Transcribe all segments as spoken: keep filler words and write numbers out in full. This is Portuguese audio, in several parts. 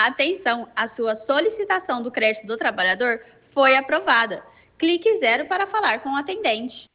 Atenção, a sua solicitação do crédito do trabalhador foi aprovada. Clique zero para falar com o atendente.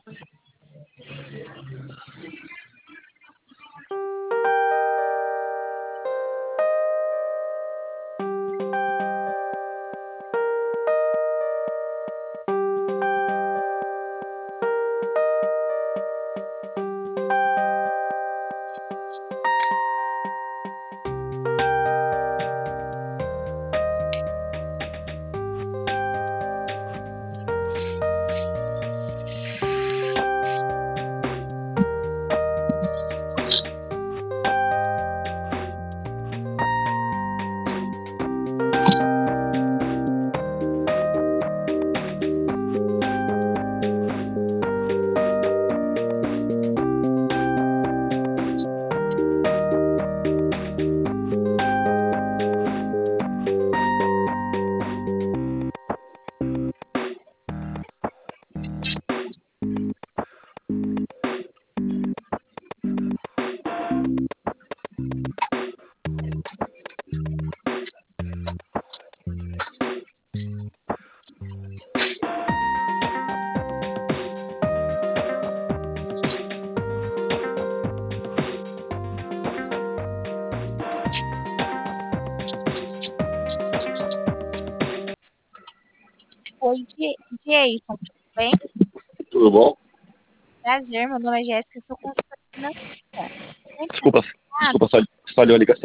Oi, Jason, tudo bem? Tudo bom? Prazer, meu nome é Jéssica, sou consultora financeira. Desculpa, desculpa, falhou, falhou a ligação.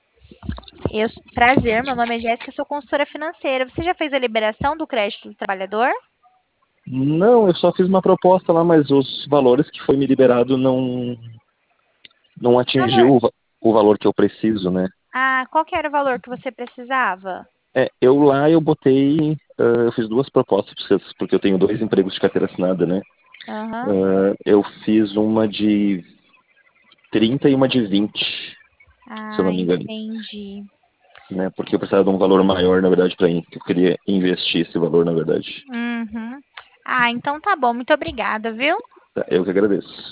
Eu, prazer, meu nome é Jéssica, sou consultora financeira. Você já fez a liberação do crédito do trabalhador? Não, eu só fiz uma proposta lá, mas os valores que foi me liberado não, não atingiu Valor. o, va- o valor que eu preciso, né? Ah, qual que era o valor que você precisava? É, eu lá eu botei, ah, eu fiz duas propostas, porque porque eu tenho dois empregos de carteira assinada, né? Aham. Ah, eu fiz uma de trinta e uma de vinte, se eu Ah, não me engano, entendi. né? Porque eu precisava de um valor maior, na verdade, para que eu queria investir esse valor, na verdade. Uhum. Ah, então tá bom. Muito obrigada, viu? Tá, eu que agradeço.